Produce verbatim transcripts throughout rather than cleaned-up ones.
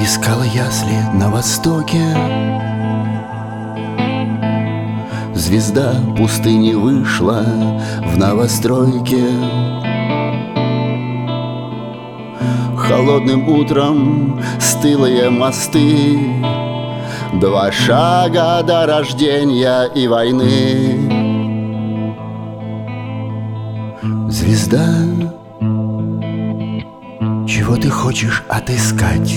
Искала ясли на востоке, звезда пустыни вышла в новостройке. Холодным утром стылые мосты, два шага до рождения и войны. Звезда, чего ты хочешь отыскать?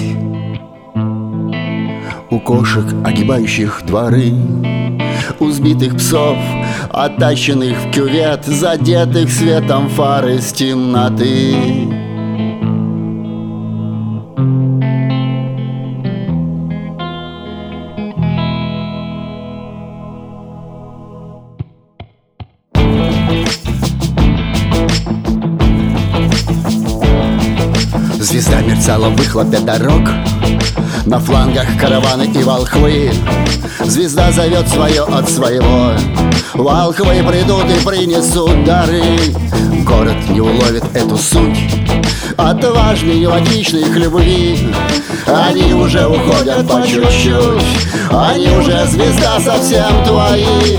У кошек, огибающих дворы, у сбитых псов, оттащенных в кювет, задетых светом фар из темноты. Звезда мерцала в выхлопе дорог, на флангах караваны и волхвы. Звезда зовет свое от своего, волхвы придут и принесут дары. Город не уловит эту суть отважной и логичной их любви. Они уже уходят по чуть-чуть, они уже, звезда, совсем твои.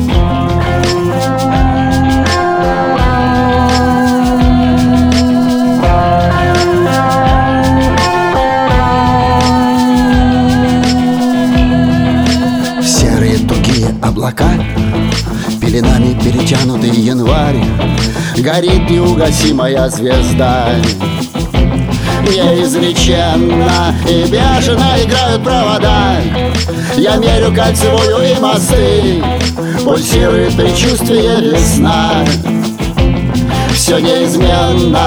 Облака, пеленами перетянутый январь, горит неугасимая звезда. Неизреченно и бешено играют провода. Я мерю кольцевую и мосты, пульсирует предчувствие весна. Все неизменно.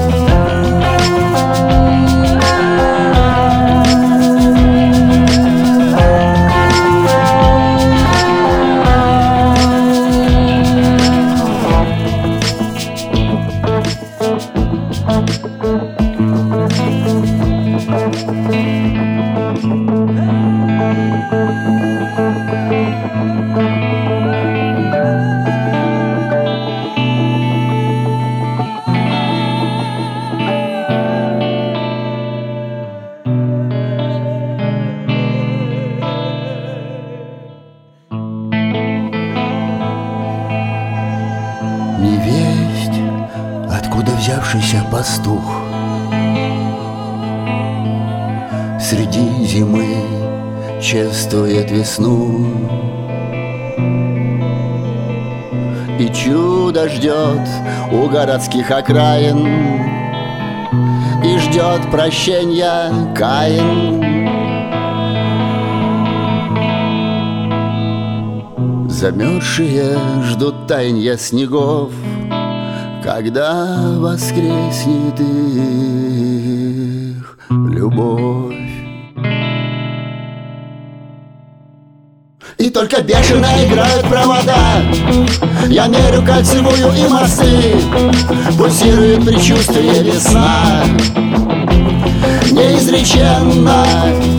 Невесть, откуда взявшийся пастух среди зимы чествует весну, и чудо ждет у городских окраин, и ждет прощения Каин. Замерзшие ждут таяния снегов, когда воскреснет их любовь. И только бешено играют провода. Я мерю кольцевую и мосты, пульсирует предчувствие весна. Неизреченно